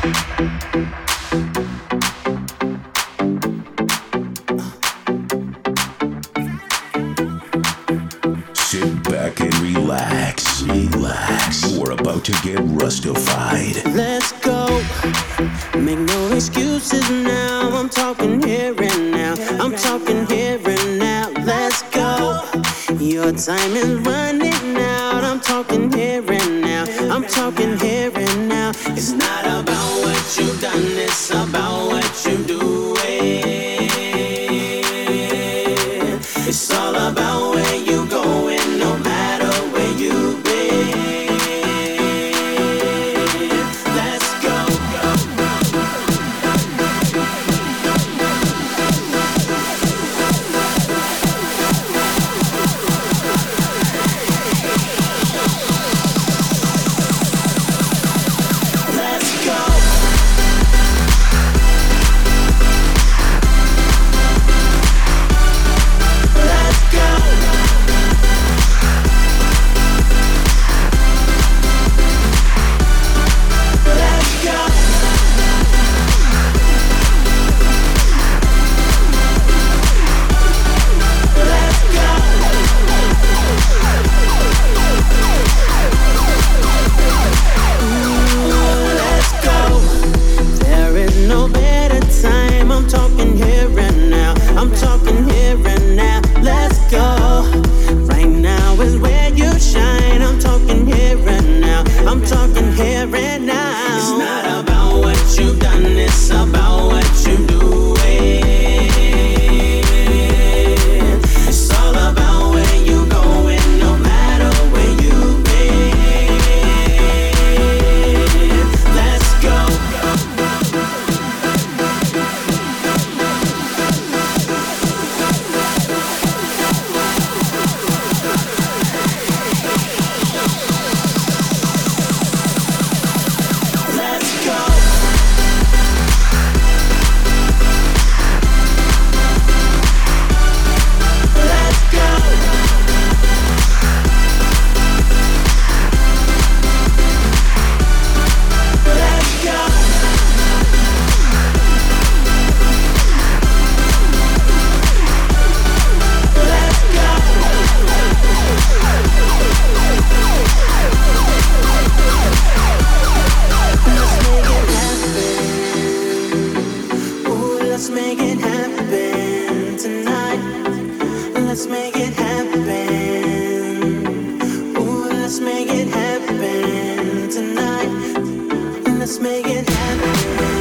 Sit back and relax, relax. You're about to get rustified. Let's go. Make no excuses now. I'm talking here and now. I'm talking here and now. Let's go. Your time is running out. I'm talking here and now. I'm talking here and now. It's not about what you've done, it's about what you doing. It's all about where you going, no matter where you been. Let's go. Let's go. No better time. I'm talking here and now. I'm talking here and now. Let's go. Right now is where you shine. I'm talking here and now. I'm talking here and now. It's not about what you've done, it's about what you doing. It's all about where you going, no matter where you been. Let's go. Let's make it happen tonight. Let's make it happen. Ooh, let's make it happen tonight. Let's make it happen.